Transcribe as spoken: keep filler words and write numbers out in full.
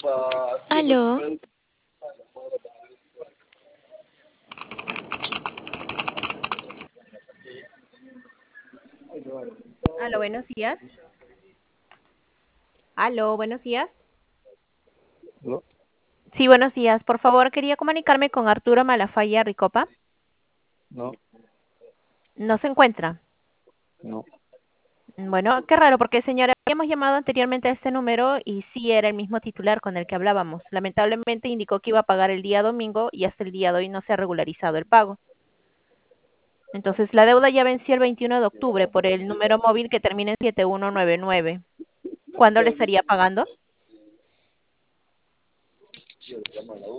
Aló. Aló, buenos días. Aló, buenos días. ¿No? Sí, buenos días. Por favor, quería comunicarme con Arturo Malafaya Ricopa. No, No se encuentra. no. Bueno, qué raro, porque señora, habíamos llamado anteriormente a este número y sí era el mismo titular con el que hablábamos. Lamentablemente indicó que iba a pagar el día domingo y hasta el día de hoy no se ha regularizado el pago. Entonces, la deuda ya venció el veintiuno de octubre por el número móvil que termina en siete uno nueve nueve. ¿Cuándo le estaría pagando?